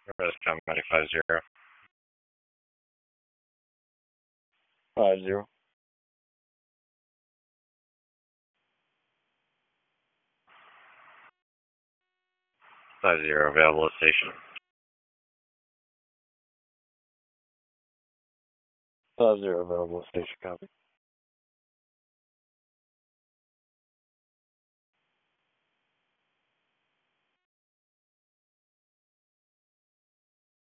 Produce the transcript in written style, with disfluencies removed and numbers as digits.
Rest John Medic 50. 50. 50 available at station. 50 available at station, copy.